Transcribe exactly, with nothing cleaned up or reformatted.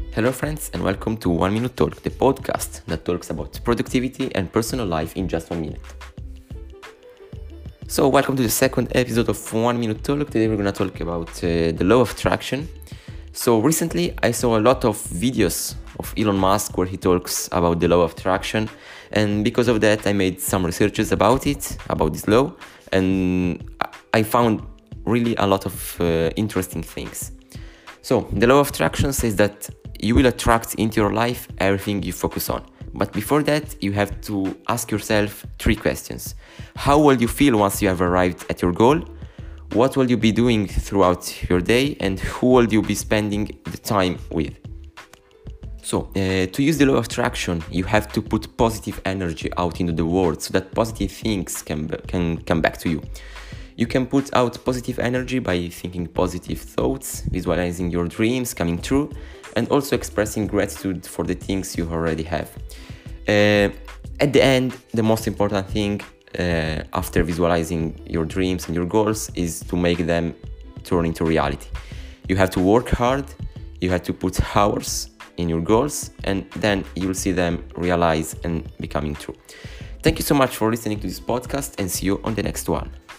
Hello, friends, and welcome to One Minute Talk, the podcast that talks about productivity and personal life in just one minute. So, welcome to the second episode of One Minute Talk. Today, we're going to talk about uh, the law of attraction. So, recently, I saw a lot of videos of Elon Musk where he talks about the law of attraction, and because of that, I made some researches about it, about this law, and I found really a lot of uh, interesting things. So, the law of attraction says that you will attract into your life everything you focus on. But before that, you have to ask yourself three questions. How will you feel once you have arrived at your goal? What will you be doing throughout your day? And who will you be spending the time with? So, uh, to use the law of attraction, you have to put positive energy out into the world so that positive things can, be, can come back to you. You can put out positive energy by thinking positive thoughts, visualizing your dreams coming true, and also expressing gratitude for the things you already have. Uh, at the end, the most important thing uh, after visualizing your dreams and your goals is to make them turn into reality. You have to work hard, you have to put hours in your goals, and then you'll see them realize and becoming true. Thank you so much for listening to this podcast, and see you on the next one.